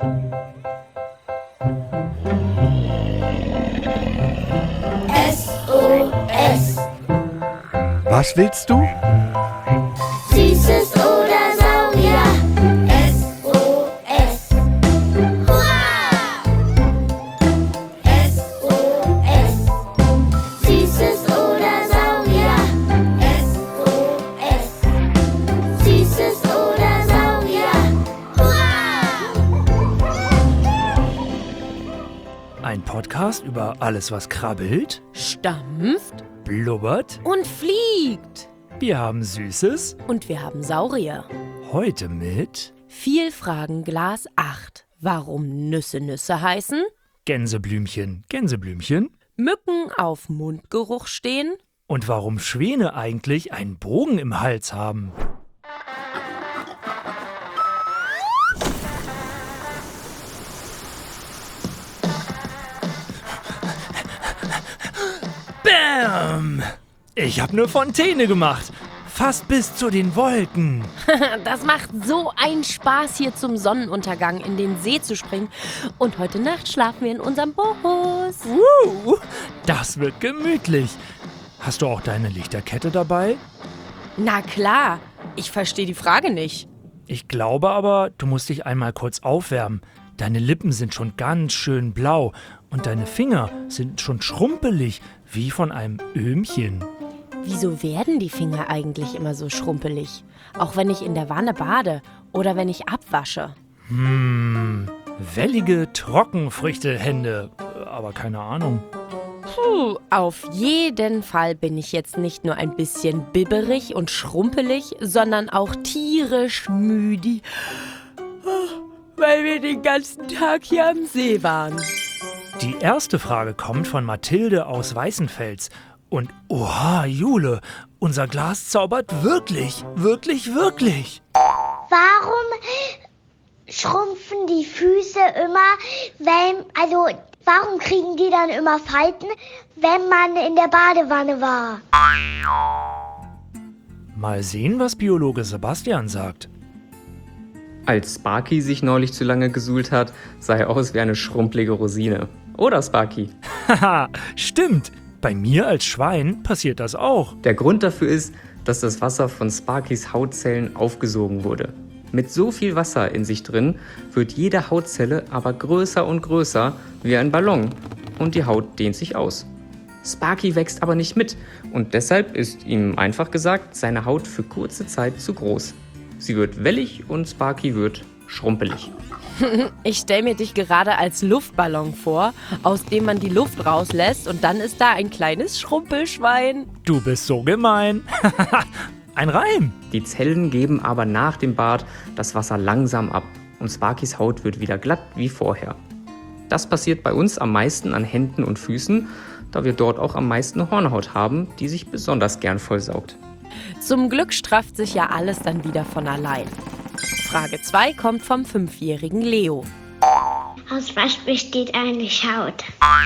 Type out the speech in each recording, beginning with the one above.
SOS. Was willst du? Süßes oder Saurier. SOS. Hurra! SOS. Süßes oder Saurier. SOS. Süßes oder Saurier. Hurra! Ein Podcast über alles, was krabbelt, Stampft blubbert. und fliegt. Wir haben Süßes. Und wir haben Saurier. Heute mit Vielfragen Glas 8. Warum Nüsse Nüsse heißen? Gänseblümchen, Gänseblümchen. Mücken auf Mundgeruch stehen? Und warum Schwäne eigentlich einen Bogen im Hals haben. Bam! Ich habe eine Fontäne gemacht. Fast bis zu den Wolken. Das macht so einen Spaß, hier zum Sonnenuntergang in den See zu springen. Und heute Nacht schlafen wir in unserem Bus. Das wird gemütlich. Hast du auch deine Lichterkette dabei? Na klar, ich verstehe die Frage nicht. Ich glaube aber, du musst dich einmal kurz aufwärmen. Deine Lippen sind schon ganz schön blau und deine Finger sind schon schrumpelig, wie von einem Öhmchen. Wieso werden die Finger eigentlich immer so schrumpelig? Auch wenn ich in der Wanne bade oder wenn ich abwasche. Wellige Trockenfrüchtehände, aber keine Ahnung. Puh, auf jeden Fall bin ich jetzt nicht nur ein bisschen bibberig und schrumpelig, sondern auch tierisch müde, weil wir den ganzen Tag hier am See waren. Die erste Frage kommt von Mathilde aus Weißenfels. Und oha, Jule, unser Glas zaubert wirklich, wirklich, wirklich. Warum schrumpfen die Füße immer, warum kriegen die dann immer Falten, wenn man in der Badewanne war? Mal sehen, was Biologe Sebastian sagt. Als Sparky sich neulich zu lange gesuhlt hat, sah er aus wie eine schrumpelige Rosine. Oder, Sparky? Haha, stimmt. Bei mir als Schwein passiert das auch. Der Grund dafür ist, dass das Wasser von Sparkys Hautzellen aufgesogen wurde. Mit so viel Wasser in sich drin wird jede Hautzelle aber größer und größer wie ein Ballon und die Haut dehnt sich aus. Sparky wächst aber nicht mit und deshalb ist ihm einfach gesagt seine Haut für kurze Zeit zu groß. Sie wird wellig und Sparky wird schrumpelig. Ich stelle mir dich gerade als Luftballon vor, aus dem man die Luft rauslässt und dann ist da ein kleines Schrumpelschwein. Du bist so gemein. Ein Reim. Die Zellen geben aber nach dem Bad das Wasser langsam ab und Sparkys Haut wird wieder glatt wie vorher. Das passiert bei uns am meisten an Händen und Füßen, da wir dort auch am meisten Hornhaut haben, die sich besonders gern vollsaugt. Zum Glück strafft sich ja alles dann wieder von allein. Frage 2 kommt vom 5-jährigen Leo. Aus was besteht eigentlich Haut?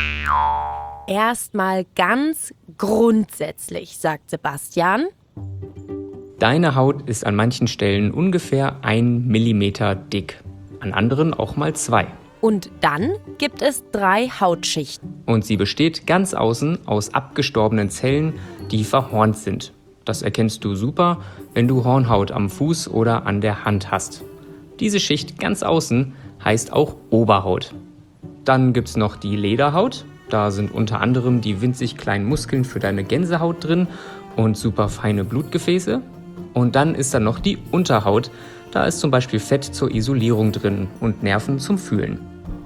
Erstmal ganz grundsätzlich, sagt Sebastian. Deine Haut ist an manchen Stellen ungefähr 1 Millimeter dick, an anderen auch mal 2. Und dann gibt es 3 Hautschichten. Und sie besteht ganz außen aus abgestorbenen Zellen, die verhornt sind. Das erkennst du super, wenn du Hornhaut am Fuß oder an der Hand hast. Diese Schicht ganz außen heißt auch Oberhaut. Dann gibt's noch die Lederhaut. Da sind unter anderem die winzig kleinen Muskeln für deine Gänsehaut drin und super feine Blutgefäße. Und dann ist da noch die Unterhaut. Da ist zum Beispiel Fett zur Isolierung drin und Nerven zum Fühlen.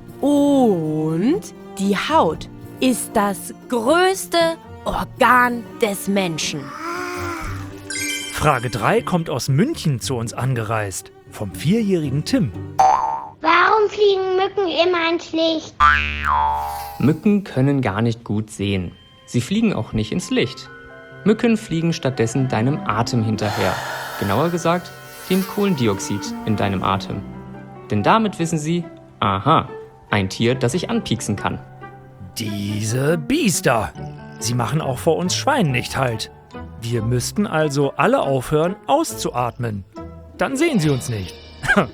Und die Haut ist das größte Organ des Menschen. Frage 3 kommt aus München zu uns angereist. Vom 4-jährigen Tim. Warum fliegen Mücken immer ins Licht? Mücken können gar nicht gut sehen. Sie fliegen auch nicht ins Licht. Mücken fliegen stattdessen deinem Atem hinterher. Genauer gesagt, dem Kohlendioxid in deinem Atem. Denn damit wissen sie, aha, ein Tier, das ich anpieksen kann. Diese Biester. Sie machen auch vor uns Schweinen nicht Halt. Wir müssten also alle aufhören, auszuatmen. Dann sehen sie uns nicht.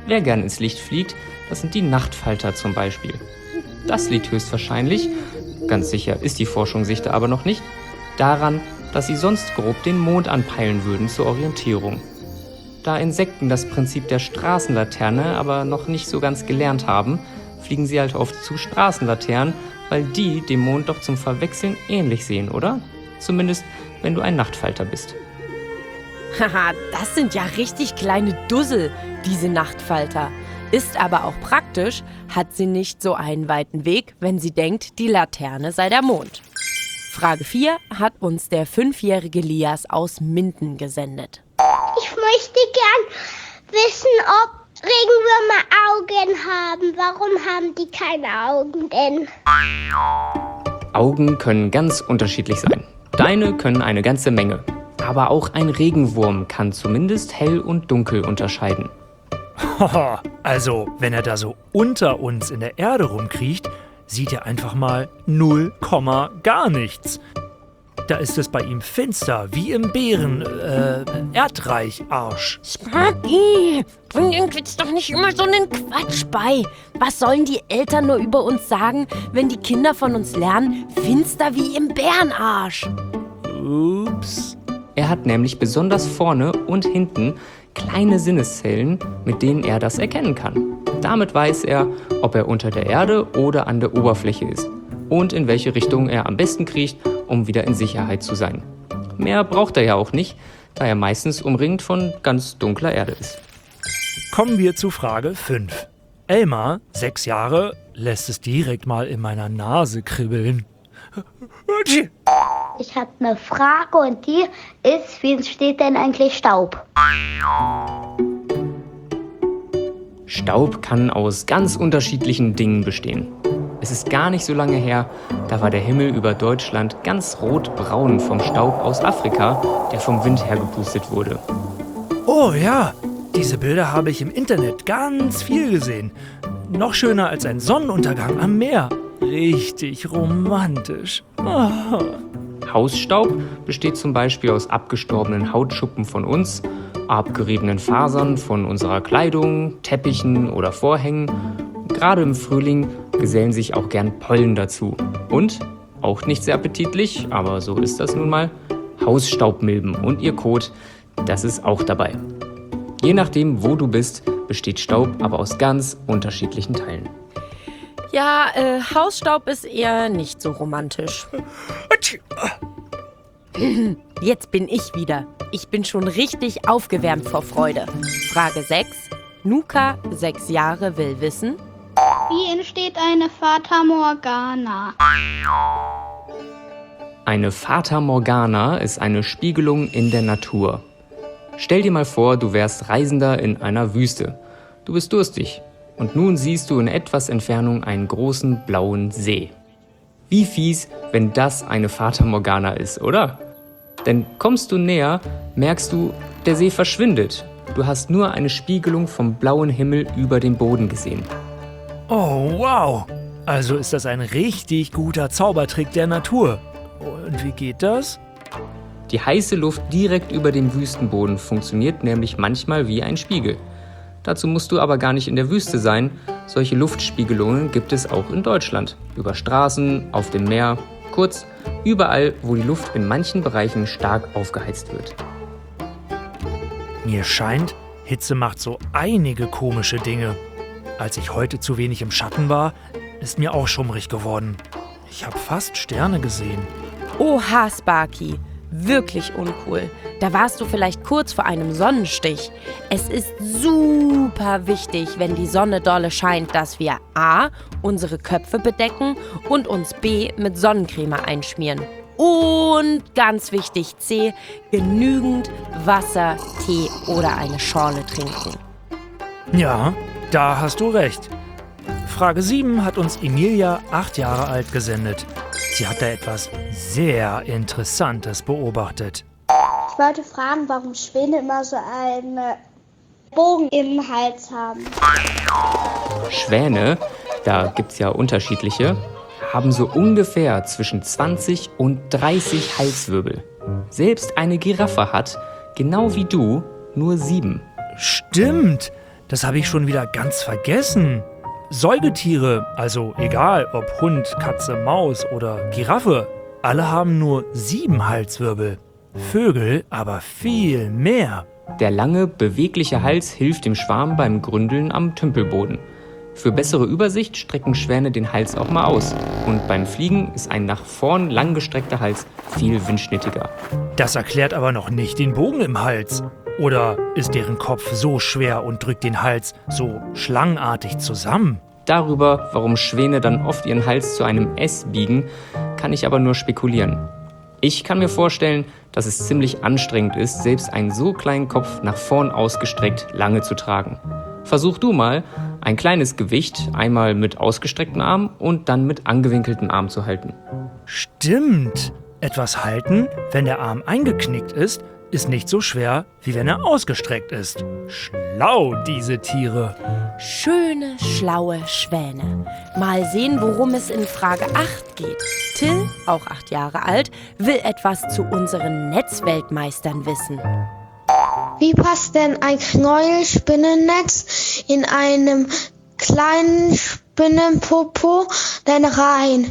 Wer gern ins Licht fliegt, das sind die Nachtfalter zum Beispiel. Das liegt höchstwahrscheinlich, ganz sicher ist die Forschung sich da aber noch nicht, daran, dass sie sonst grob den Mond anpeilen würden zur Orientierung. Da Insekten das Prinzip der Straßenlaterne aber noch nicht so ganz gelernt haben, fliegen sie halt oft zu Straßenlaternen, weil die dem Mond doch zum Verwechseln ähnlich sehen, oder? Zumindest, wenn du ein Nachtfalter bist. Haha, das sind ja richtig kleine Dussel, diese Nachtfalter. Ist aber auch praktisch, hat sie nicht so einen weiten Weg, wenn sie denkt, die Laterne sei der Mond. Frage 4 hat uns der 5-jährige Lias aus Minden gesendet. Ich möchte gern wissen, ob Regenwürmer Augen haben. Warum haben die keine Augen denn? Augen können ganz unterschiedlich sein. Deine können eine ganze Menge. Aber auch ein Regenwurm kann zumindest hell und dunkel unterscheiden. Haha, also, wenn er da so unter uns in der Erde rumkriecht, sieht er einfach mal 0, gar nichts. Da ist es bei ihm finster, wie im Erdreich-Arsch. Sparky, bring den Kids doch nicht immer so einen Quatsch bei. Was sollen die Eltern nur über uns sagen, wenn die Kinder von uns lernen, finster wie im Bärenarsch? Ups. Er hat nämlich besonders vorne und hinten kleine Sinneszellen, mit denen er das erkennen kann. Damit weiß er, ob er unter der Erde oder an der Oberfläche ist und in welche Richtung er am besten kriecht, um wieder in Sicherheit zu sein. Mehr braucht er ja auch nicht, da er meistens umringt von ganz dunkler Erde ist. Kommen wir zu Frage 5. Elmar, 6 Jahre, lässt es direkt mal in meiner Nase kribbeln. Ich habe eine Frage und die ist, wie entsteht denn eigentlich Staub? Staub kann aus ganz unterschiedlichen Dingen bestehen. Es ist gar nicht so lange her, da war der Himmel über Deutschland ganz rotbraun vom Staub aus Afrika, der vom Wind hergepustet wurde. Oh ja, diese Bilder habe ich im Internet ganz viel gesehen. Noch schöner als ein Sonnenuntergang am Meer. Richtig romantisch. Oh. Hausstaub besteht zum Beispiel aus abgestorbenen Hautschuppen von uns, abgeriebenen Fasern von unserer Kleidung, Teppichen oder Vorhängen. Gerade im Frühling gesellen sich auch gern Pollen dazu. Und, auch nicht sehr appetitlich, aber so ist das nun mal, Hausstaubmilben und ihr Kot, das ist auch dabei. Je nachdem, wo du bist, besteht Staub aber aus ganz unterschiedlichen Teilen. Ja, Hausstaub ist eher nicht so romantisch. Jetzt bin ich wieder. Ich bin schon richtig aufgewärmt vor Freude. Frage 6. Nuka, 6 Jahre, will wissen: Wie entsteht eine Fata Morgana? Eine Fata Morgana ist eine Spiegelung in der Natur. Stell dir mal vor, du wärst Reisender in einer Wüste. Du bist durstig und nun siehst du in etwas Entfernung einen großen blauen See. Wie fies, wenn das eine Fata Morgana ist, oder? Denn kommst du näher, merkst du, der See verschwindet. Du hast nur eine Spiegelung vom blauen Himmel über den Boden gesehen. Oh, wow. Also ist das ein richtig guter Zaubertrick der Natur. Und wie geht das? Die heiße Luft direkt über dem Wüstenboden funktioniert nämlich manchmal wie ein Spiegel. Dazu musst du aber gar nicht in der Wüste sein. Solche Luftspiegelungen gibt es auch in Deutschland. Über Straßen, auf dem Meer, kurz überall, wo die Luft in manchen Bereichen stark aufgeheizt wird. Mir scheint, Hitze macht so einige komische Dinge. Als ich heute zu wenig im Schatten war, ist mir auch schummrig geworden. Ich habe fast Sterne gesehen. Oha, Sparky. Wirklich uncool. Da warst du vielleicht kurz vor einem Sonnenstich. Es ist super wichtig, wenn die Sonne dolle scheint, dass wir a. unsere Köpfe bedecken und uns b. mit Sonnencreme einschmieren. Und ganz wichtig c. genügend Wasser, Tee oder eine Schorle trinken. Ja, da hast du recht. Frage 7 hat uns Emilia, 8 Jahre alt, gesendet. Sie hat da etwas sehr Interessantes beobachtet. Ich wollte fragen, warum Schwäne immer so einen Bogen im Hals haben. Schwäne, da gibt's ja unterschiedliche, haben so ungefähr zwischen 20 und 30 Halswirbel. Selbst eine Giraffe hat, genau wie du, nur 7. Stimmt, das habe ich schon wieder ganz vergessen. Säugetiere, also egal ob Hund, Katze, Maus oder Giraffe, alle haben nur 7 Halswirbel. Vögel aber viel mehr. Der lange, bewegliche Hals hilft dem Schwarm beim Gründeln am Tümpelboden. Für bessere Übersicht strecken Schwäne den Hals auch mal aus. Und beim Fliegen ist ein nach vorn langgestreckter Hals viel windschnittiger. Das erklärt aber noch nicht den Bogen im Hals. Oder ist deren Kopf so schwer und drückt den Hals so schlangenartig zusammen? Darüber, warum Schwäne dann oft ihren Hals zu einem S biegen, kann ich aber nur spekulieren. Ich kann mir vorstellen, dass es ziemlich anstrengend ist, selbst einen so kleinen Kopf nach vorn ausgestreckt lange zu tragen. Versuch du mal, ein kleines Gewicht einmal mit ausgestreckten Armen und dann mit angewinkelten Armen zu halten. Stimmt. Etwas halten, wenn der Arm eingeknickt ist nicht so schwer, wie wenn er ausgestreckt ist. Schlau, diese Tiere. Schöne, schlaue Schwäne. Mal sehen, worum es in Frage 8 geht. Till, auch 8 Jahre alt, will etwas zu unseren Netzweltmeistern wissen. Wie passt denn ein Knäuelspinnennetz in einem kleinen Spinnenpopo denn rein?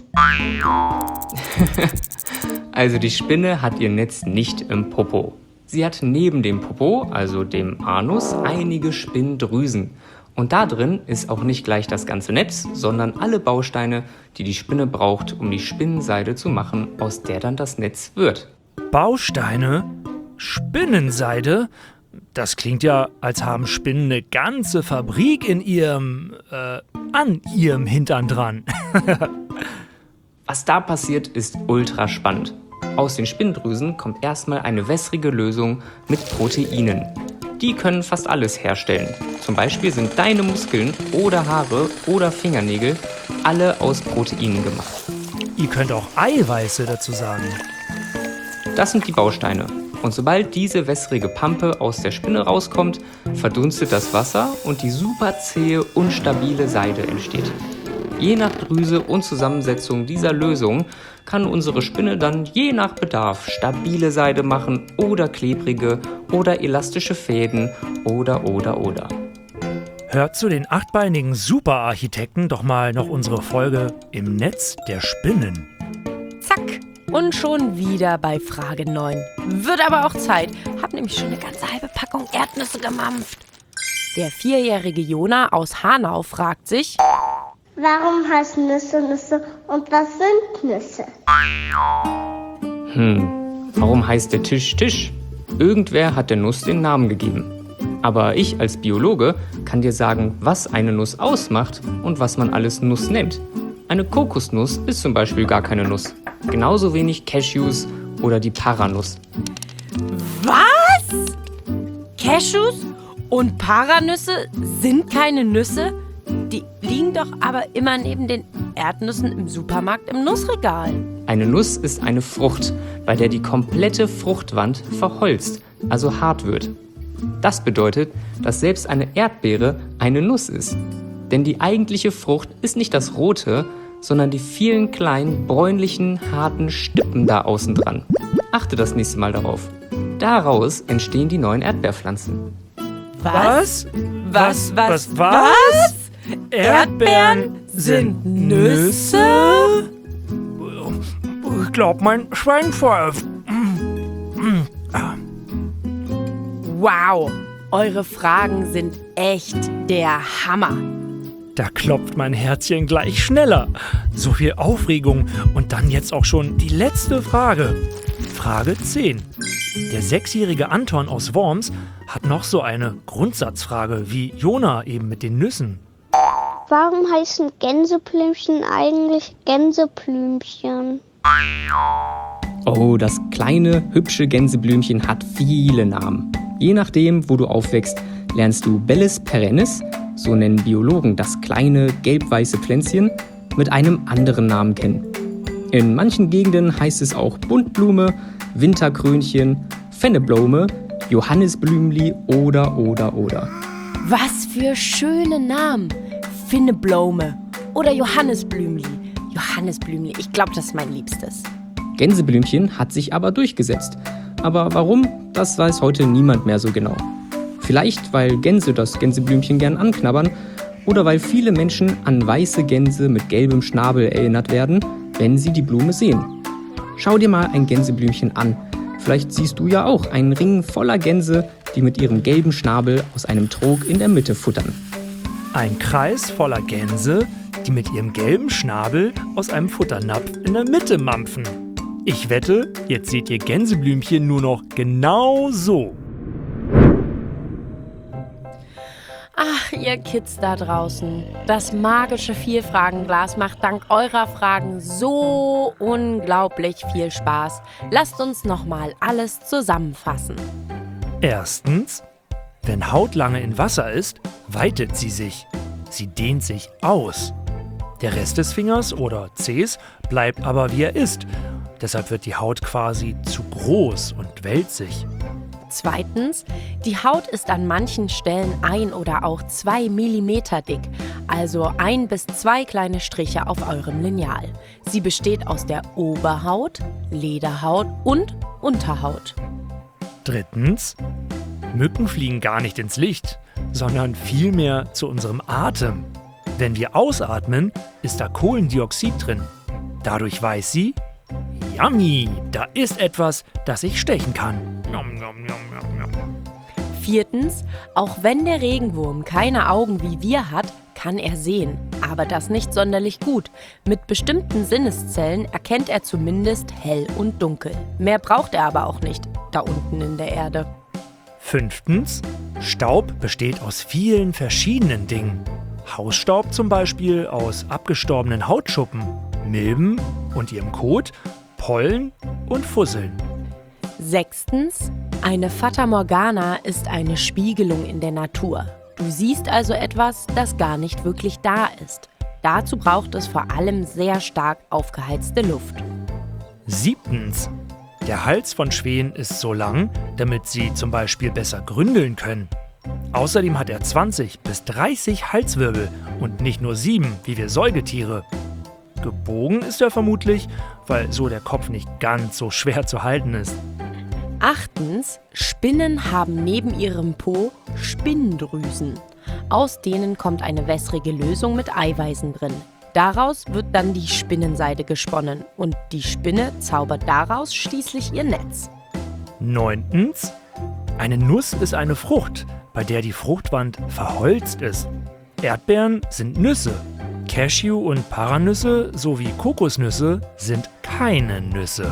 Also die Spinne hat ihr Netz nicht im Popo. Sie hat neben dem Popo, also dem Anus, einige Spinndrüsen. Und da drin ist auch nicht gleich das ganze Netz, sondern alle Bausteine, die die Spinne braucht, um die Spinnenseide zu machen, aus der dann das Netz wird. Bausteine? Spinnenseide? Das klingt ja, als haben Spinnen eine ganze Fabrik in an ihrem Hintern dran. Was da passiert, ist ultra spannend. Aus den Spinndrüsen kommt erstmal eine wässrige Lösung mit Proteinen. Die können fast alles herstellen. Zum Beispiel sind deine Muskeln oder Haare oder Fingernägel alle aus Proteinen gemacht. Ihr könnt auch Eiweiße dazu sagen. Das sind die Bausteine. Und sobald diese wässrige Pampe aus der Spinne rauskommt, verdunstet das Wasser und die super zähe, unstabile Seide entsteht. Je nach Drüse und Zusammensetzung dieser Lösung kann unsere Spinne dann je nach Bedarf stabile Seide machen oder klebrige oder elastische Fäden oder. Hört zu den 8beinigen Superarchitekten doch mal noch unsere Folge im Netz der Spinnen. Zack, und schon wieder bei Frage 9. Wird aber auch Zeit. Hab nämlich schon eine ganze halbe Packung Erdnüsse gemampft. Der 4-jährige Jona aus Hanau fragt sich: Warum heißen Nüsse Nüsse und was sind Nüsse? Warum heißt der Tisch Tisch? Irgendwer hat der Nuss den Namen gegeben. Aber ich als Biologe kann dir sagen, was eine Nuss ausmacht und was man alles Nuss nennt. Eine Kokosnuss ist zum Beispiel gar keine Nuss. Genauso wenig Cashews oder die Paranuss. Was? Cashews und Paranüsse sind keine Nüsse? Die liegen doch aber immer neben den Erdnüssen im Supermarkt im Nussregal. Eine Nuss ist eine Frucht, bei der die komplette Fruchtwand verholzt, also hart wird. Das bedeutet, dass selbst eine Erdbeere eine Nuss ist. Denn die eigentliche Frucht ist nicht das Rote, sondern die vielen kleinen, bräunlichen, harten Stippen da außen dran. Achte das nächste Mal darauf. Daraus entstehen die neuen Erdbeerpflanzen. Was? Erdbeeren sind Nüsse? Ich glaub, mein Schwein pfeift. Wow, eure Fragen sind echt der Hammer. Da klopft mein Herzchen gleich schneller. So viel Aufregung und dann jetzt auch schon die letzte Frage. Frage 10. Der 6-jährige Anton aus Worms hat noch so eine Grundsatzfrage wie Jona eben mit den Nüssen. Warum heißen Gänseblümchen eigentlich Gänseblümchen? Oh, das kleine, hübsche Gänseblümchen hat viele Namen. Je nachdem, wo du aufwächst, lernst du Bellis perennis, so nennen Biologen das kleine, gelb-weiße Pflänzchen, mit einem anderen Namen kennen. In manchen Gegenden heißt es auch Buntblume, Winterkrönchen, Fenneblome, Johannisblümli oder. Was für schöne Namen. Finneblome oder Johannisblümli. Johannisblümli, ich glaube, das ist mein Liebstes. Gänseblümchen hat sich aber durchgesetzt. Aber warum, das weiß heute niemand mehr so genau. Vielleicht, weil Gänse das Gänseblümchen gern anknabbern oder weil viele Menschen an weiße Gänse mit gelbem Schnabel erinnert werden, wenn sie die Blume sehen. Schau dir mal ein Gänseblümchen an. Vielleicht siehst du ja auch einen Ring voller Gänse, die mit ihrem gelben Schnabel aus einem Trog in der Mitte futtern. Ein Kreis voller Gänse, die mit ihrem gelben Schnabel aus einem Futternapf in der Mitte mampfen. Ich wette, jetzt seht ihr Gänseblümchen nur noch genau so. Ach, ihr Kids da draußen. Das magische Vielfragenglas macht dank eurer Fragen so unglaublich viel Spaß. Lasst uns nochmal alles zusammenfassen. Erstens, wenn Haut lange in Wasser ist, weitet sie sich. Sie dehnt sich aus. Der Rest des Fingers oder Zehs bleibt aber wie er ist. Deshalb wird die Haut quasi zu groß und wälzt. Zweitens, die Haut ist an manchen Stellen 1 oder auch 2 Millimeter dick, also 1 bis 2 kleine Striche auf eurem Lineal. Sie besteht aus der Oberhaut, Lederhaut und Unterhaut. Drittens, Mücken fliegen gar nicht ins Licht, sondern vielmehr zu unserem Atem. Wenn wir ausatmen, ist da Kohlendioxid drin. Dadurch weiß sie, yummy, da ist etwas, das ich stechen kann. Nom, nom, nom, nom, nom. Viertens, auch wenn der Regenwurm keine Augen wie wir hat, kann er sehen. Aber das nicht sonderlich gut. Mit bestimmten Sinneszellen erkennt er zumindest hell und dunkel. Mehr braucht er aber auch nicht, da unten in der Erde. Fünftens, Staub besteht aus vielen verschiedenen Dingen. Hausstaub zum Beispiel aus abgestorbenen Hautschuppen, Milben und ihrem Kot, Pollen und Fusseln. Sechstens, eine Fata Morgana ist eine Spiegelung in der Natur. Du siehst also etwas, das gar nicht wirklich da ist. Dazu braucht es vor allem sehr stark aufgeheizte Luft. Siebtens, der Hals von Schwänen ist so lang, damit sie zum Beispiel besser gründeln können. Außerdem hat er 20 bis 30 Halswirbel und nicht nur 7, wie wir Säugetiere. Gebogen ist er vermutlich, weil so der Kopf nicht ganz so schwer zu halten ist. Achtens, Spinnen haben neben ihrem Po Spinndrüsen. Aus denen kommt eine wässrige Lösung mit Eiweißen drin. Daraus wird dann die Spinnenseide gesponnen und die Spinne zaubert daraus schließlich ihr Netz. Neuntens, eine Nuss ist eine Frucht, bei der die Fruchtwand verholzt ist. Erdbeeren sind Nüsse. Cashew- und Paranüsse sowie Kokosnüsse sind keine Nüsse.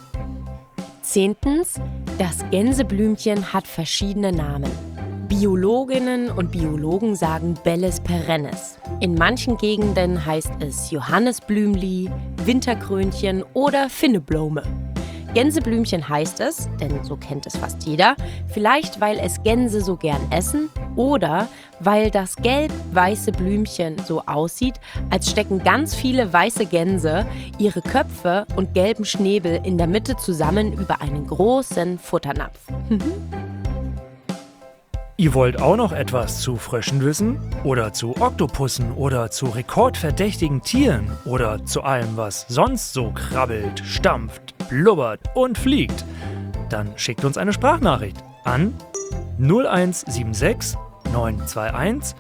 Zehntens, das Gänseblümchen hat verschiedene Namen. Biologinnen und Biologen sagen Belles perennis. In manchen Gegenden heißt es Johannisblümli, Winterkrönchen oder Finneblome. Gänseblümchen heißt es, denn so kennt es fast jeder, vielleicht weil es Gänse so gern essen oder weil das gelb-weiße Blümchen so aussieht, als stecken ganz viele weiße Gänse ihre Köpfe und gelben Schnäbel in der Mitte zusammen über einen großen Futternapf. Ihr wollt auch noch etwas zu Fröschen wissen? Oder zu Oktopussen oder zu rekordverdächtigen Tieren? Oder zu allem, was sonst so krabbelt, stampft, blubbert und fliegt? Dann schickt uns eine Sprachnachricht an 0176 921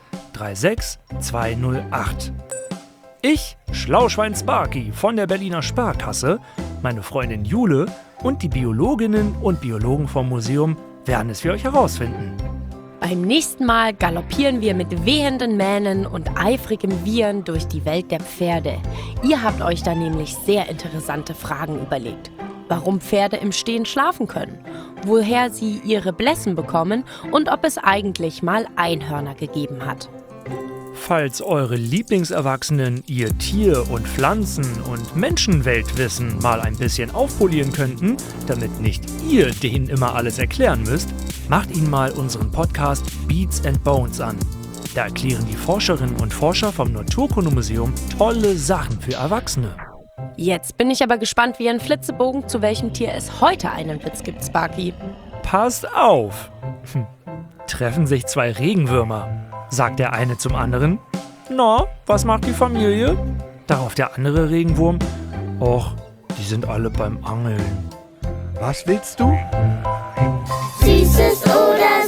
36208. Ich, Schlauschwein Sparky von der Berliner Sparkasse, meine Freundin Jule und die Biologinnen und Biologen vom Museum werden es für euch herausfinden. Beim nächsten Mal galoppieren wir mit wehenden Mähnen und eifrigem Wiehern durch die Welt der Pferde. Ihr habt euch da nämlich sehr interessante Fragen überlegt. Warum Pferde im Stehen schlafen können, woher sie ihre Blessen bekommen und ob es eigentlich mal Einhörner gegeben hat. Falls eure Lieblingserwachsenen ihr Tier- und Pflanzen- und Menschenweltwissen mal ein bisschen aufpolieren könnten, damit nicht ihr denen immer alles erklären müsst, macht ihnen mal unseren Podcast Beats and Bones an. Da erklären die Forscherinnen und Forscher vom Naturkundemuseum tolle Sachen für Erwachsene. Jetzt bin ich aber gespannt wie ein Flitzebogen, zu welchem Tier es heute einen Witz gibt, Sparky. Passt auf! Treffen sich zwei Regenwürmer. Sagt der eine zum anderen, na, was macht die Familie? Darauf der andere Regenwurm, och, die sind alle beim Angeln. Was willst du? Süßes oder